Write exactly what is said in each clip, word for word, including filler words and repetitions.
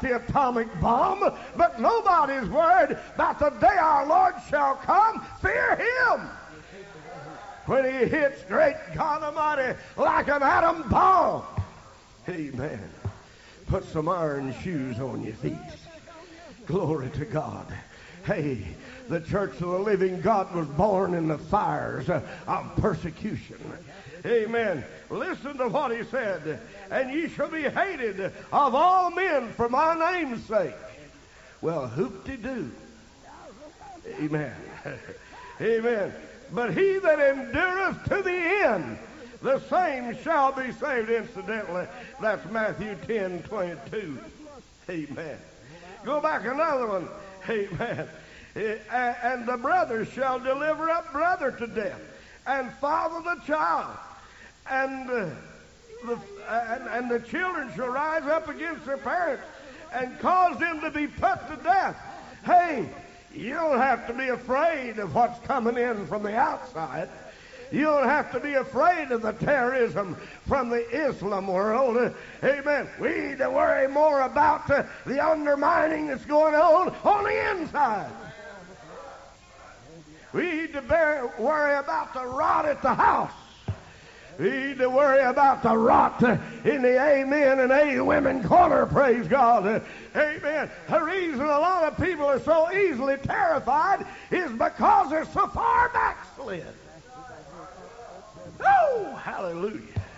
the atomic bomb, but nobody's worried about the day our Lord shall come. Fear him when he hits, great God Almighty, like an atom bomb. Amen. Put some iron shoes on your feet. Glory to God. Hey, the church of the living God was born in the fires of persecution. Amen. Listen to what he said. And ye shall be hated of all men for my name's sake. Well, hoop-de-doo. Amen. Amen. But he that endureth to the end, the same shall be saved. Incidentally, that's Matthew ten twenty-two. Amen. Go back another one. Amen. And the brother shall deliver up brother to death, and father the child, and uh, the and, and the children shall rise up against their parents, and cause them to be put to death. Hey, you don't have to be afraid of what's coming in from the outside. You don't have to be afraid of the terrorism from the Islam world. Amen. We need to worry more about uh, the undermining that's going on on the inside. We need to bear, worry about the rot at the house. We need to worry about the rot in the amen and a women corner, praise God. Amen. The reason a lot of people are so easily terrified is because they're so far backslid. Oh, hallelujah.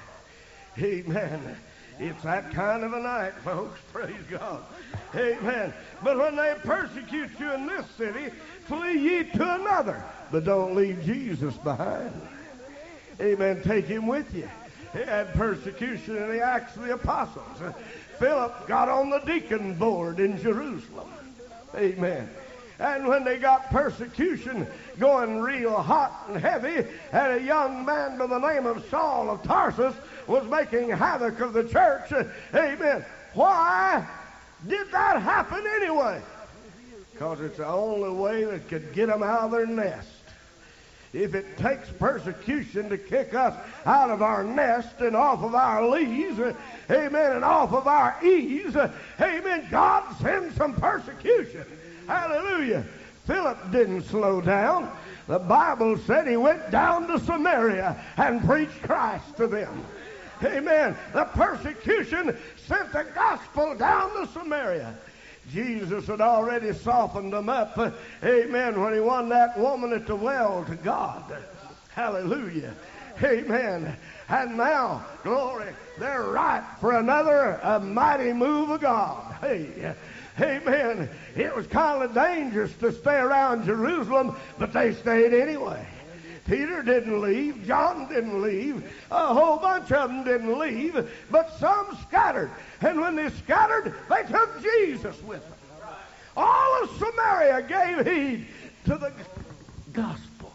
Amen. It's that kind of a night, folks. Praise God. Amen. But when they persecute you in this city, flee ye to another. But don't leave Jesus behind. Amen. Take him with you. He had persecution in the Acts of the Apostles. Philip got on the deacon board in Jerusalem. Amen. And when they got persecution going real hot and heavy, and a young man by the name of Saul of Tarsus was making havoc of the church, amen, why did that happen anyway? Because it's the only way that could get them out of their nest. If it takes persecution to kick us out of our nest and off of our leaves, amen, and off of our ease, amen, God sends some persecution. Hallelujah. Philip didn't slow down. The Bible said he went down to Samaria and preached Christ to them. Amen. The persecution sent the gospel down to Samaria. Jesus had already softened them up, amen, when he won that woman at the well to God. Hallelujah. Amen. And now, glory, they're ripe for another a mighty move of God. Hey, amen. It was kind of dangerous to stay around Jerusalem, but they stayed anyway. Peter didn't leave. John didn't leave. A whole bunch of them didn't leave, but some scattered. And when they scattered, they took Jesus with them. All of Samaria gave heed to the gospel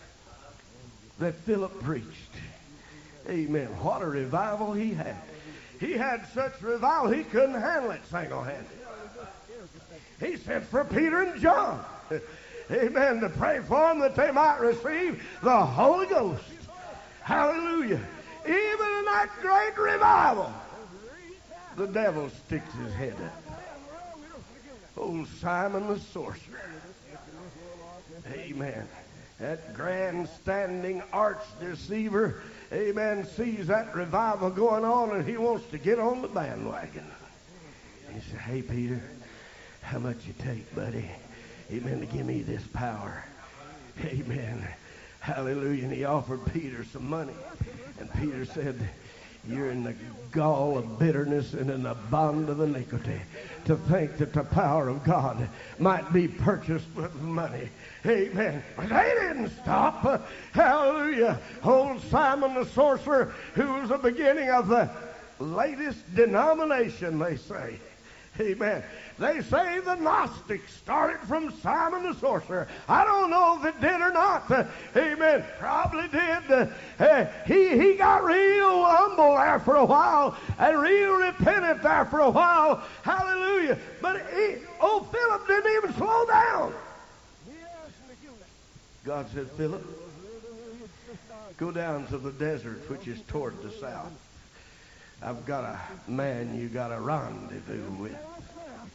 that Philip preached. Amen. What a revival he had. He had such revival he couldn't handle it single-handed. He sent for Peter and John. Amen. To pray for them that they might receive the Holy Ghost. Hallelujah. Even in that great revival, the devil sticks his head up. Old Simon the sorcerer. Amen. That grandstanding arch deceiver, amen, sees that revival going on and he wants to get on the bandwagon. He said, hey, Peter, how much you take, buddy? Amen, to give me this power. Amen. Hallelujah. And he offered Peter some money. And Peter said, you're in the gall of bitterness and in the bond of iniquity to think that the power of God might be purchased with money. Amen. But they didn't stop. Hallelujah. Old Simon the sorcerer, who was the beginning of the latest denomination, they say. Amen. They say the Gnostics started from Simon the sorcerer. I don't know if it did or not. Uh, amen. Probably did. Uh, uh, he, he got real humble there for a while and real repentant there for a while. Hallelujah. But he, oh, Philip didn't even slow down. God said, Philip, go down to the desert, which is toward the south. I've got a man you got a rendezvous with.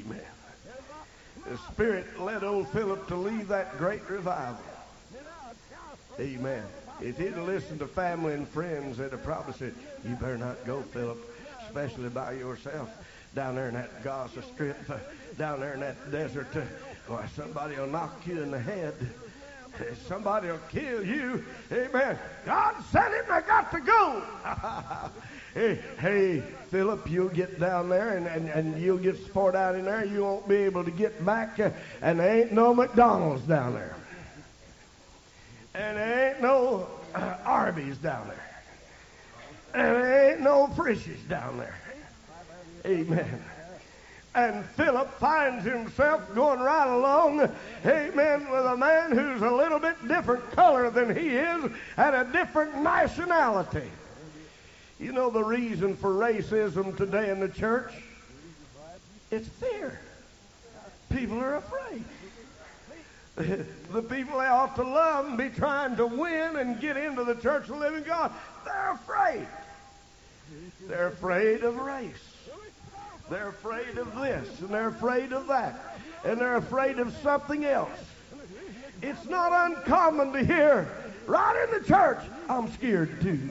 Amen. The Spirit led old Philip to lead that great revival. Amen. If he'd listened to family and friends, they'd have probably said, you better not go, Philip, especially by yourself, down there in that Gaza Strip, uh, down there in that desert. Uh, why, somebody will knock you in the head. Somebody will kill you. Amen. God sent him, I got to go. hey, hey, Philip, you'll get down there and, and, and you'll get sport out in there. You won't be able to get back. Uh, and there ain't no McDonald's down there. And there ain't no uh, Arby's down there. And there ain't no Frisch's down there. Amen. And Philip finds himself going right along, amen, with a man who's a little bit different color than he is and a different nationality. You know the reason for racism today in the church? It's fear. People are afraid. The people they ought to love and be trying to win and get into the church of the living God, they're afraid. They're afraid of race. They're afraid of this, and they're afraid of that, and they're afraid of something else. It's not uncommon to hear, right in the church, I'm scared too.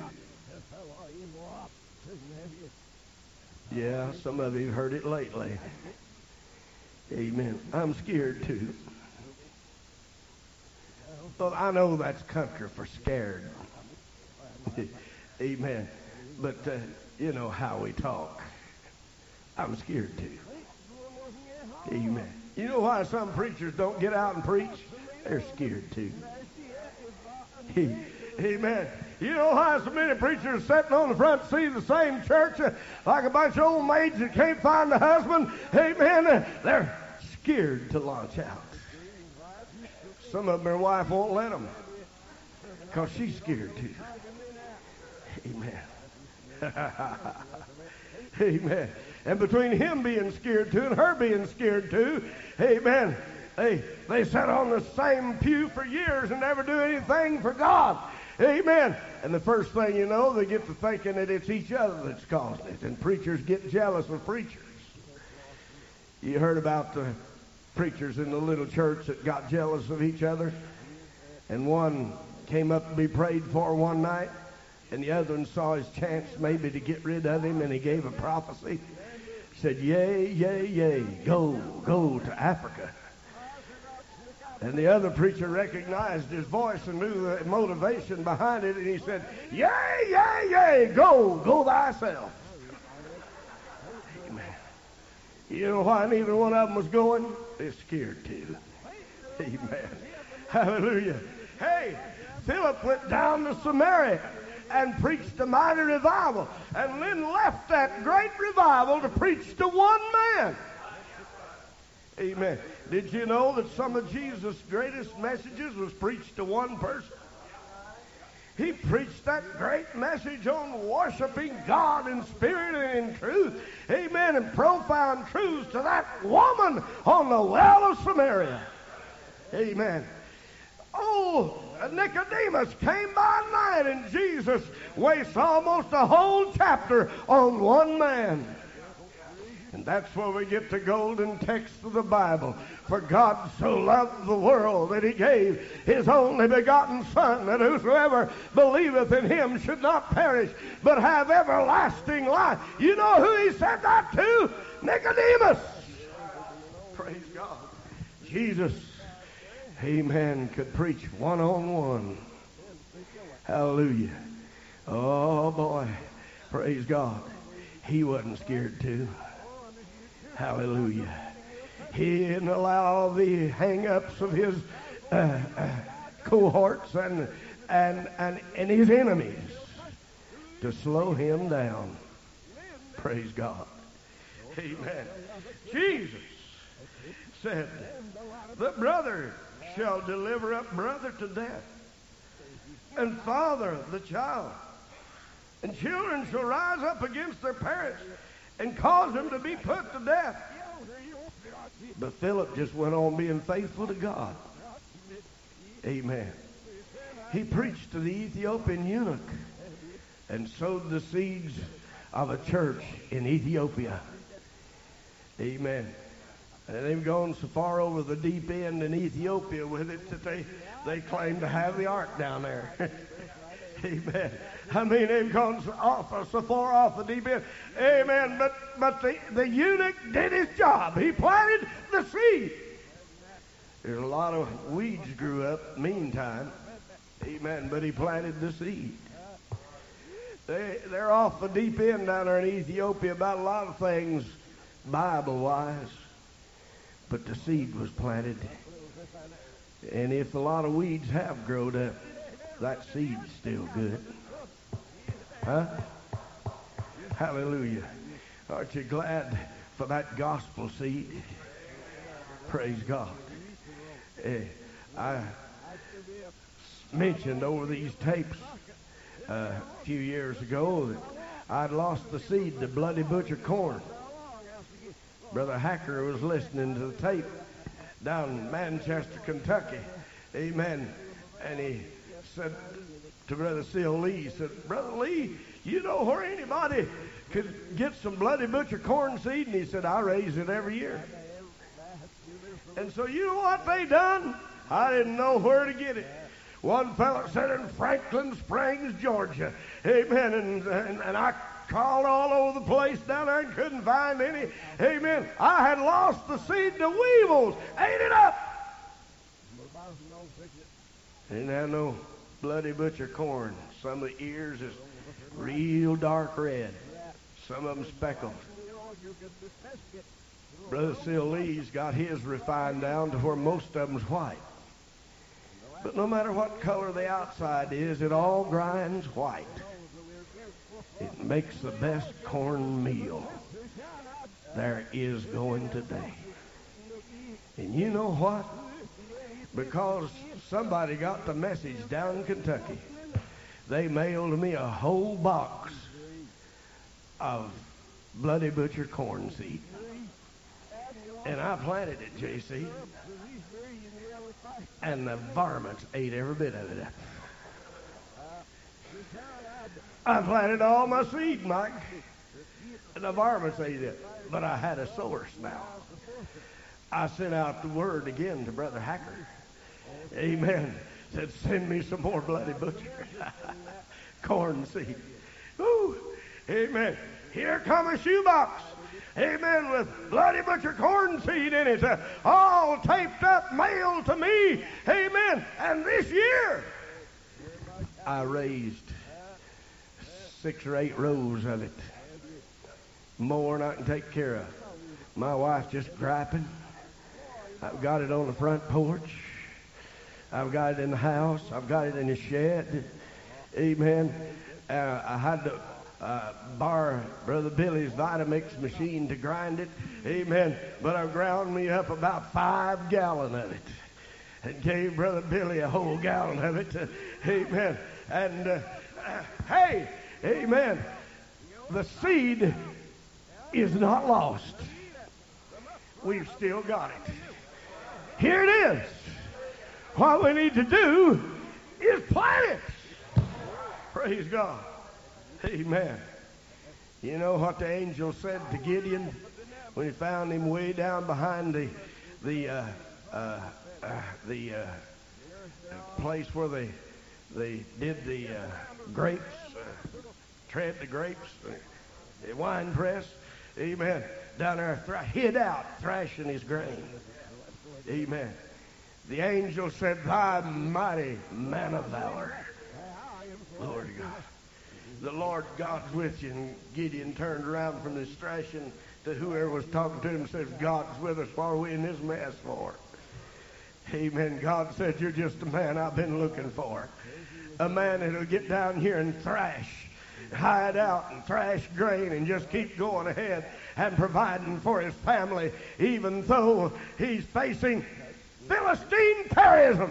Yeah, some of you have heard it lately. Amen. I'm scared too. Well, I know that's country for scared. Amen. But, uh, you know how we talk. I'm scared too. Amen. You know why some preachers don't get out and preach? They're scared too. Amen. You know why so many preachers sitting on the front seat of the same church uh, like a bunch of old maids that can't find a husband? Amen. Uh, they're scared to launch out. Some of them, their wife won't let them because she's scared too. Amen. Amen. And between him being scared too and her being scared too, amen, they, they sat on the same pew for years and never do anything for God. Amen. And the first thing you know, they get to thinking that it's each other that's causing it. And preachers get jealous of preachers. You heard about the preachers in the little church that got jealous of each other. And one came up to be prayed for one night. And the other one saw his chance maybe to get rid of him. And he gave a prophecy. He said, yea, yea, yea, go, go to Africa. And the other preacher recognized his voice and knew the motivation behind it. And he said, yea, yea, yea, go, go thyself. Amen. You know why neither one of them was going? They're scared too. Amen. Hallelujah. Hey, Philip went down to Samaria and preached a mighty revival. And then left that great revival to preach to one man. Amen. Did you know that some of Jesus' greatest messages was preached to one person? He preached that great message on worshiping God in spirit and in truth. Amen. And profound truths to that woman on the well of Samaria. Amen. Oh, Nicodemus came by night and Jesus wastes almost a whole chapter on one man. And that's where we get the golden text of the Bible. For God so loved the world that he gave his only begotten Son, that whosoever believeth in him should not perish, but have everlasting life. You know who he said that to? Nicodemus. Praise God. Jesus, amen, could preach one-on-one. Hallelujah. Oh, boy. Praise God. He wasn't scared to. Hallelujah. He didn't allow the hang-ups of his uh, uh, cohorts and, and, and, and his enemies to slow him down. Praise God. Amen. Jesus said, the brother shall deliver up brother to death, and father the child. And children shall rise up against their parents and cause them to be put to death. But Philip just went on being faithful to God. Amen. He preached to the Ethiopian eunuch and sowed the seeds of a church in Ethiopia. Amen. And they've gone so far over the deep end in Ethiopia with it that they, they claim to have the ark down there. Amen. I mean, they've gone so, off, so far off the deep end. Amen. But, but the, the eunuch did his job. He planted the seed. There's a lot of weeds grew up meantime. Amen. But he planted the seed. They, they're off the deep end down there in Ethiopia about a lot of things Bible-wise. But the seed was planted. And if a lot of weeds have grown up, that seed's still good. Huh? Hallelujah. Aren't you glad for that gospel seed? Praise God. Eh, I mentioned over these tapes uh, a few years ago that I'd lost the seed to Bloody Butcher corn. Brother Hacker was listening to the tape down in Manchester, Kentucky. Amen. And he said to Brother Seal Lee, he said, Brother Lee, you know where anybody could get some Bloody Butcher corn seed? And he said, I raise it every year. And so you know what they done? I didn't know where to get it. One fellow said in Franklin Springs, Georgia. Amen. And, and, and I called all over the place down there and couldn't find any. Amen. I had lost the seed to weevils. Ate it up. Didn't have no Bloody Butcher corn. Some of the ears is real dark red. Some of them speckled. Brother Seal Lee's got his refined down to where most of them's white. But no matter what color the outside is, it all grinds white. It makes the best corn meal there is going today. And you know what? Because somebody got the message down in Kentucky, they mailed me a whole box of Bloody Butcher corn seed. And I planted it, J C. And the varmints ate every bit of it. I planted all my seed, Mike, and the varmints ate it. But I had a source now. I sent out the word again to Brother Hacker. Amen. Said, send me some more Bloody Butcher corn seed. Ooh. Amen. Here come a shoebox. Amen, with Bloody Butcher corn seed in it, uh, all taped up, mailed to me. Amen. And this year, I raised six or eight rows of it. More than I can take care of. My wife's just griping. I've got it on the front porch. I've got it in the house. I've got it in the shed. Amen. Uh, I had to uh, borrow Brother Billy's Vitamix machine to grind it. Amen. But I ground me up about five gallon of it and gave Brother Billy a whole gallon of it. Uh, amen. And uh, uh, hey, amen. The seed is not lost. We've still got it. Here it is. What we need to do is plant it. Praise God. Amen. You know what the angel said to Gideon when he found him way down behind the the uh, uh, uh, the uh, place where they they did the uh, grapes, uh, tread the grapes, uh, the wine press. Amen. Down there, th- hid out, thrashing his grain. Amen. The angel said, thy mighty man of valor. Lord God. The Lord God's with you. And Gideon turned around from this thrashing to whoever was talking to him and says, God's with us. What are we in this mess for? Amen. God said, you're just a man I've been looking for. A man that'll get down here and thrash, hide out and thrash grain and just keep going ahead and providing for his family, even though he's facing Philistine terrorism.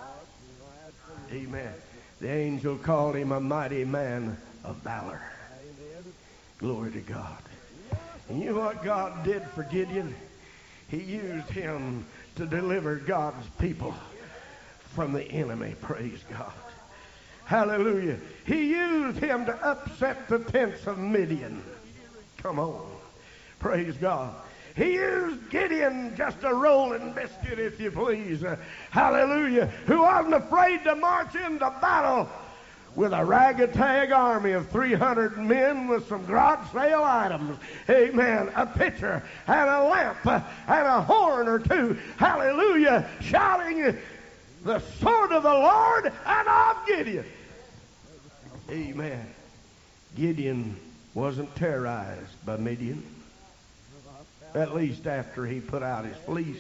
Amen. The angel called him a mighty man of valor. Glory to God. And you know what God did for Gideon? He used him to deliver God's people from the enemy. Praise God. Hallelujah. He used him to upset the tents of Midian. Come on. Praise God. He used Gideon just a rolling biscuit, if you please. Uh, hallelujah. Who wasn't afraid to march into battle with a ragtag army of three hundred men with some garage sale items. Amen. A pitcher and a lamp uh, and a horn or two. Hallelujah. Shouting the sword of the Lord and of Gideon. Amen. Gideon wasn't terrorized by Midian. At least after he put out his fleece.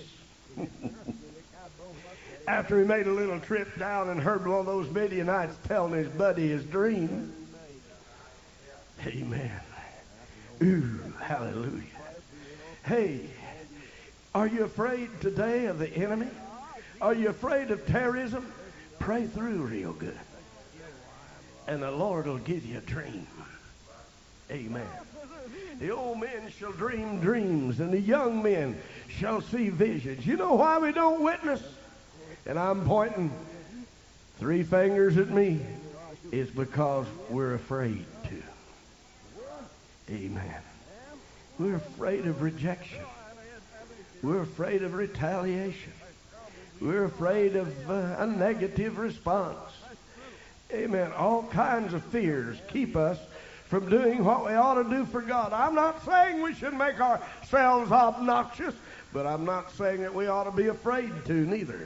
After he made a little trip down and heard one of those Midianites telling his buddy his dream. Amen. Ooh, hallelujah. Hey, are you afraid today of the enemy? Are you afraid of terrorism? Pray through real good. And the Lord will give you a dream. Amen. The old men shall dream dreams, and the young men shall see visions. You know why we don't witness? And I'm pointing three fingers at me. It's because we're afraid to. Amen. We're afraid of rejection. We're afraid of retaliation. We're afraid of uh, a negative response. Amen. All kinds of fears keep us from doing what we ought to do for God. I'm not saying we should make ourselves obnoxious, but I'm not saying that we ought to be afraid to neither.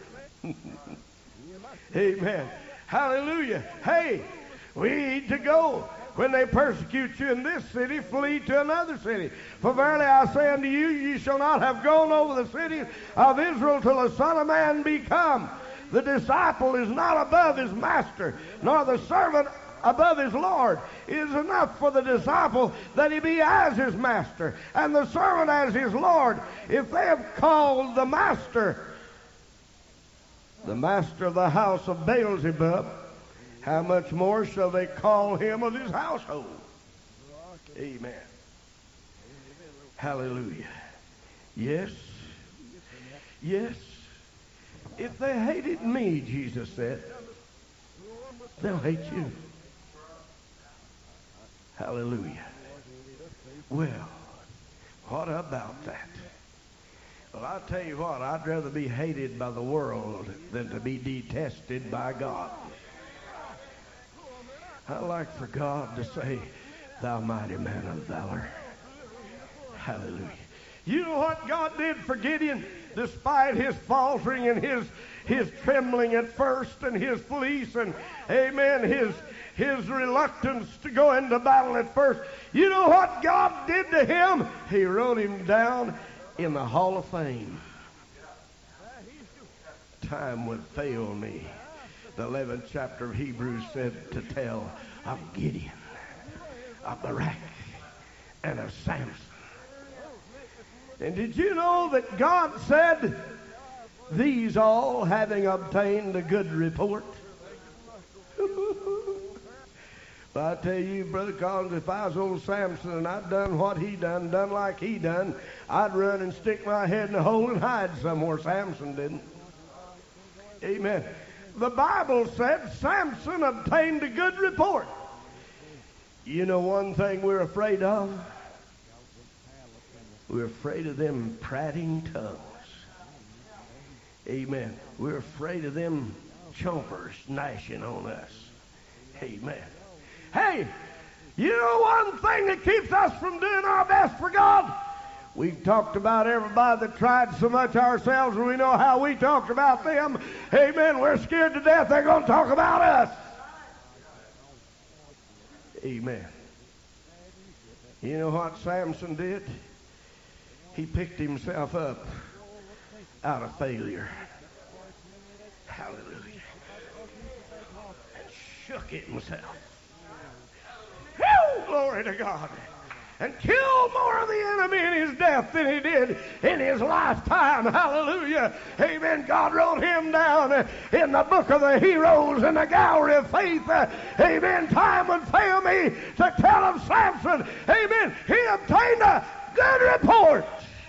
Amen. Hallelujah. Hey, we need to go. When they persecute you in this city, flee to another city. For verily I say unto you, ye shall not have gone over the cities of Israel till the Son of Man be come. The disciple is not above his master, nor the servant above his Lord. It is enough for the disciple that he be as his master, and the servant as his Lord. If they have called the master, the master of the house of Beelzebub, how much more shall they call him of his household? Amen. Hallelujah. Yes. Yes. If they hated me, Jesus said, they'll hate you. Hallelujah. Well, what about that? Well, I'll tell you what, I'd rather be hated by the world than to be detested by God. I like for God to say, thou mighty man of valor. Hallelujah. You know what God did for Gideon? Despite his faltering and his his trembling at first and his fleece and, amen, his, his reluctance to go into battle at first. You know what God did to him? He wrote him down in the Hall of Fame. Time would fail me. The eleventh chapter of Hebrews said to tell of Gideon, of Barak, and of Samson. And did you know that God said, these all having obtained a good report? Well, I tell you, Brother Collins, if I was old Samson and I'd done what he done, done like he done, I'd run and stick my head in a hole and hide somewhere. Samson didn't. Amen. The Bible said Samson obtained a good report. You know one thing we're afraid of? We're afraid of them prating tongues. Amen. We're afraid of them chompers gnashing on us. Amen. Hey, you know one thing that keeps us from doing our best for God? We've talked about everybody that tried so much ourselves, and we know how we talked about them. Amen. We're scared to death they're going to talk about us. Amen. You know what Samson did? He picked himself up out of failure. Hallelujah. And shook it himself. Whew, glory to God. And killed more of the enemy in his death than he did in his lifetime. Hallelujah. Amen. God wrote him down in the book of the heroes in the gallery of faith. Amen. Time would fail me to tell of Samson. Amen. He obtained a good report.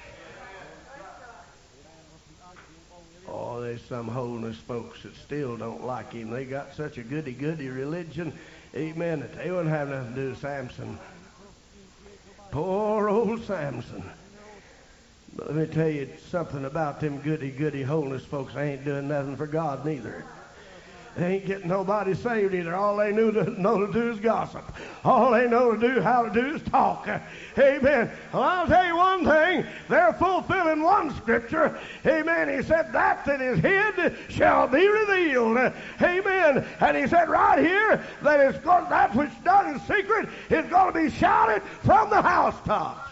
Oh, there's some holiness folks that still don't like him. They got such a goody-goody religion. Amen. That they wouldn't have nothing to do with Samson. Poor old Samson. But let me tell you something about them goody-goody holiness folks. They ain't doing nothing for God neither. They ain't getting nobody saved either. All they knew to, know to do is gossip. All they know to do, how to do is talk. Amen. Well, I'll tell you one thing. They're fulfilling one scripture. Amen. He said, that that is hid shall be revealed. Amen. And he said right here that it's going, that which is done in secret is going to be shouted from the housetops.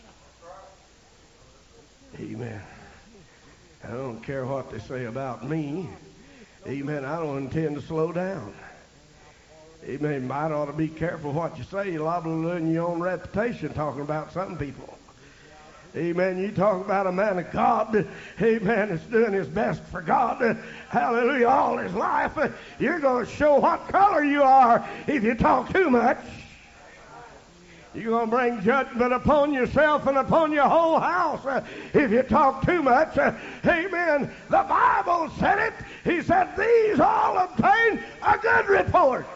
Amen. I don't care what they say about me. Amen. I don't intend to slow down. Amen. You might ought to be careful what you say. You're liable to ruin your own reputation talking about some people. Amen. You talk about a man of God. Amen. That's doing his best for God. Hallelujah. All his life. You're going to show what color you are if you talk too much. You're going to bring judgment upon yourself and upon your whole house uh, if you talk too much. Uh, amen. The Bible said it. He said, these all obtain a good report.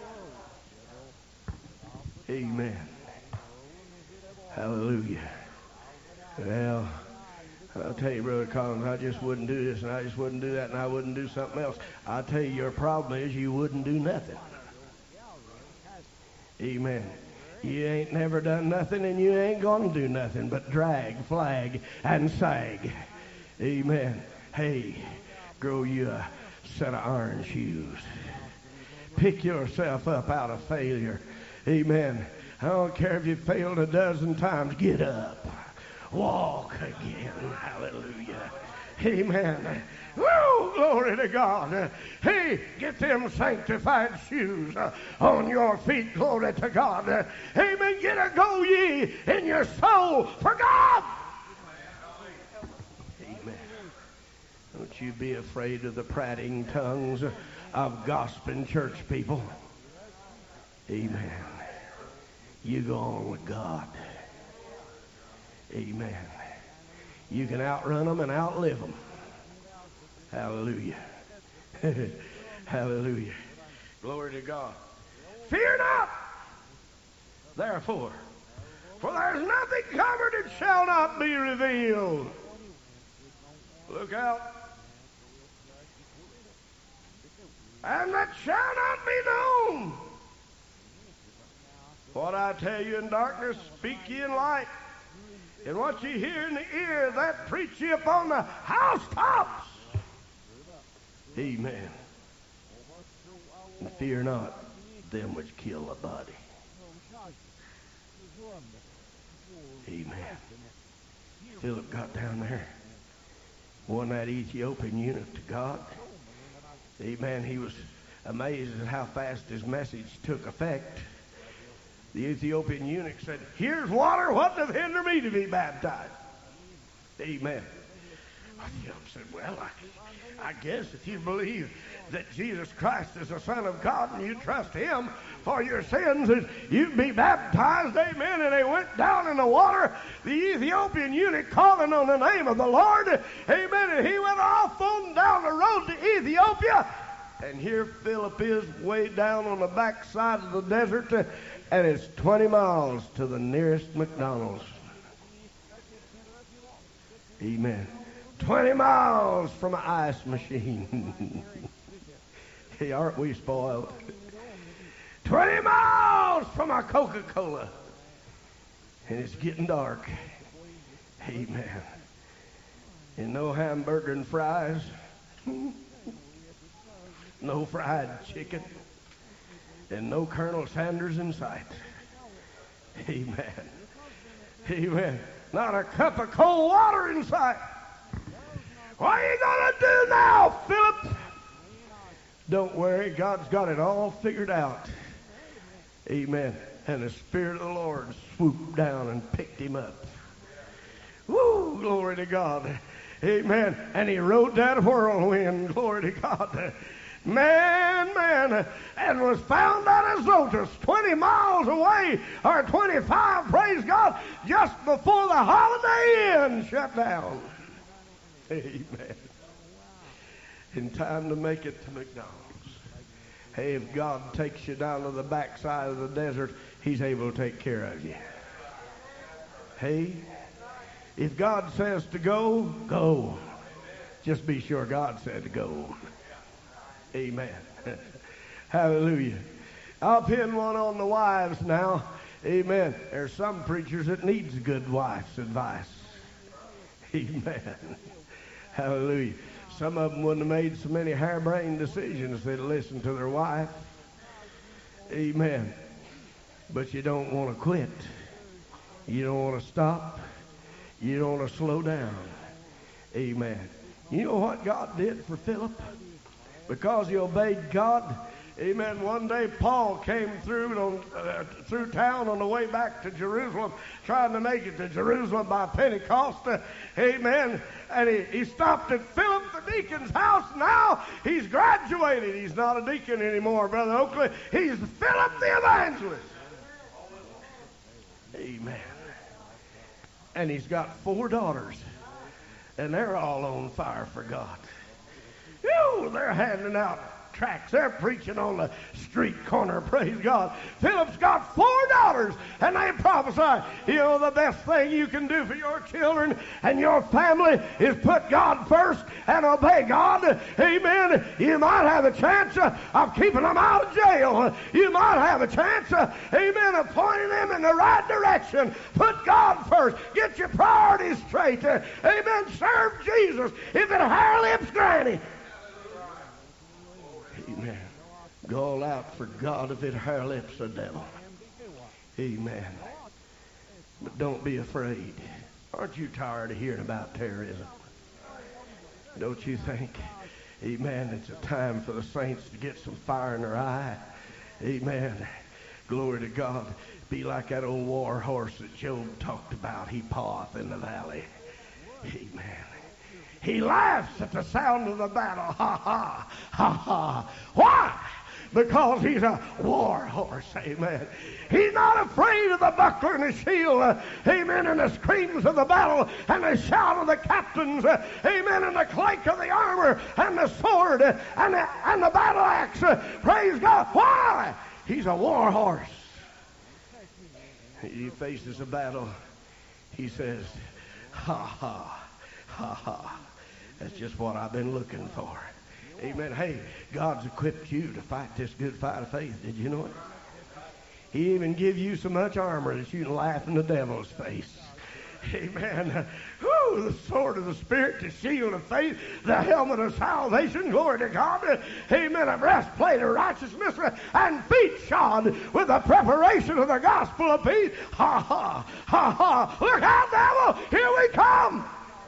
Amen. Hallelujah. Well, I'll tell you, Brother Collins, I just wouldn't do this and I just wouldn't do that and I wouldn't do something else. I'll tell you, your problem is you wouldn't do nothing. Amen. You ain't never done nothing, and you ain't going to do nothing but drag, flag, and sag. Amen. Hey, grow you a set of iron shoes. Pick yourself up out of failure. Amen. I don't care if you failed a dozen times. Get up. Walk again. Hallelujah. Amen. Woo, glory to God. Hey, get them sanctified shoes uh, on your feet. Glory to God. Uh, amen. Get a go ye in your soul for God. Amen. Don't you be afraid of the prating tongues of gossiping church people. Amen. You go on with God. Amen. You can outrun them and outlive them. Hallelujah. Hallelujah. Glory to God. Fear not, therefore, for there's nothing covered that shall not be revealed. Look out. And that shall not be known. What I tell you in darkness, speak ye in light. And what ye hear in the ear, that preach ye upon the housetops. Amen. And fear not them which kill the body. Amen. Philip got down there, won that Ethiopian eunuch to God. Amen. He was amazed at how fast his message took effect. The Ethiopian eunuch said, here's water, what doth hinder me to be baptized? Amen. Philip said, well, I, I guess if you believe that Jesus Christ is the Son of God and you trust him for your sins, and you'd be baptized. Amen. And they went down in the water. The Ethiopian eunuch calling on the name of the Lord. Amen. And he went off on down the road to Ethiopia. And here Philip is way down on the backside of the desert, and it's twenty miles to the nearest McDonald's. Amen. twenty miles from an ice machine. Hey, aren't we spoiled? twenty miles from a Coca-Cola. And it's getting dark. Amen. And no hamburger and fries. No fried chicken. And no Colonel Sanders in sight. Amen. Amen. Not a cup of cold water in sight. What are you going to do now, Philip? Don't worry. God's got it all figured out. Amen. And the Spirit of the Lord swooped down and picked him up. Woo! Glory to God. Amen. And he rode that whirlwind. Glory to God. Man, man, and was found at Azotus, twenty miles away, or twenty-five, praise God, just before the Holiday Inn shut down. Amen. In time to make it to McDonald's. Hey, if God takes you down to the backside of the desert, he's able to take care of you. Hey, If God says to go, go. Just be sure God said to go. Amen. Hallelujah. I'll pin one on the wives now. Amen. There's some preachers that needs a good wife's advice. Amen. Hallelujah. Some of them wouldn't have made so many harebrained decisions if they'd listened to their wife. Amen. But you don't want to quit. You don't want to stop. You don't want to slow down. Amen. You know what God did for Philip? Because he obeyed God. Amen. One day Paul came through on, uh, through town on the way back to Jerusalem, trying to make it to Jerusalem by Pentecost. Uh, amen. And he, he stopped at Philip the deacon's house. Now he's graduated. He's not a deacon anymore, Brother Oakley. He's Philip the evangelist. Amen. And he's got four daughters, and they're all on fire for God. Ew, they're handing out tracts. They're preaching on the street corner, praise God. Philip's got four daughters, and they prophesy. You know, the best thing you can do for your children and your family is put God first and obey God. Amen. You might have a chance uh, of keeping them out of jail. You might have a chance, uh, amen, of pointing them in the right direction. Put God first. Get your priorities straight. Uh, amen. Serve Jesus. If it hair lips, granny. Amen. Go all out for God if it hair lips the devil. Amen. But don't be afraid. Aren't you tired of hearing about terrorism? Don't you think? Amen. It's a time for the saints to get some fire in their eye. Amen. Glory to God. Be like that old war horse that Job talked about. He paweth in the valley. Amen. He laughs at the sound of the battle. Ha, ha, ha, ha. Why? Because he's a war horse. Amen. He's not afraid of the buckler and the shield. Uh, amen. And the screams of the battle and the shout of the captains. Uh, amen. And the clank of the armor and the sword uh, and, the, and the battle axe. Uh, praise God. Why? He's a war horse. He faces a battle. He says, ha, ha, ha, ha. That's just what I've been looking for. Amen. Hey, God's equipped you to fight this good fight of faith. Did you know it? He even give you so much armor that you can laugh in the devil's face. Amen. Woo, the sword of the Spirit, the shield of faith, the helmet of salvation, glory to God. Amen. A breastplate of righteousness and feet shod with the preparation of the gospel of peace. Ha, ha, ha, ha. Look out, devil. Here we come.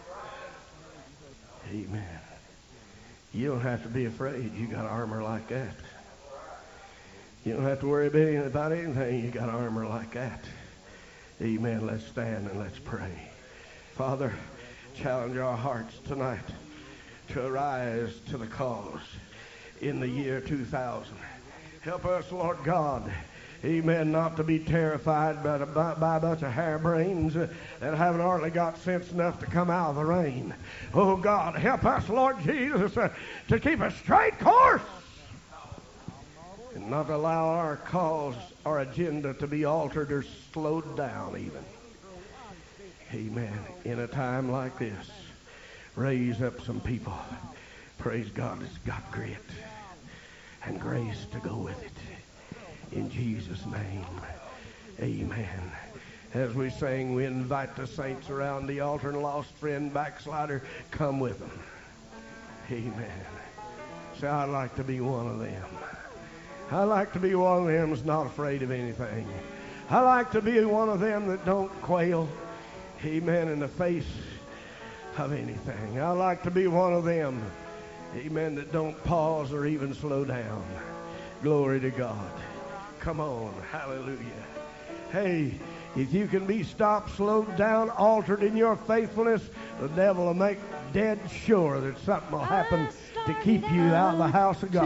Amen. You don't have to be afraid. You got armor like that. You don't have to worry about anything. You got armor like that. Amen. Let's stand and let's pray. Father, challenge our hearts tonight to arise to the cause in the year two thousand. Help us, Lord God. Amen. Not to be terrified by, by, by a bunch of harebrains uh, that haven't hardly got sense enough to come out of the rain. Oh, God, help us, Lord Jesus, uh, to keep a straight course and not allow our cause, our agenda to be altered or slowed down even. Amen. In a time like this, raise up some people. Praise God, that's got grit and grace to go with it. In Jesus' name, amen. As we sing, we invite the saints around the altar and lost friend, backslider, come with them. Amen. Say, I'd like to be one of them. I like to be one of them that's not afraid of anything. I like to be one of them that don't quail, amen, in the face of anything. I like to be one of them, amen, that don't pause or even slow down. Glory to God. Come on, hallelujah. Hey, if you can be stopped, slowed down, altered in your faithfulness, the devil will make dead sure that something will happen to keep you out of the house of God.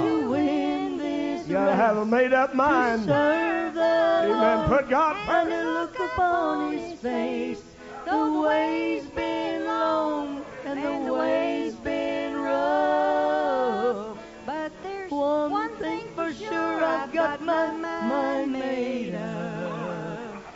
You got to have a made-up mind. Amen. Put God first.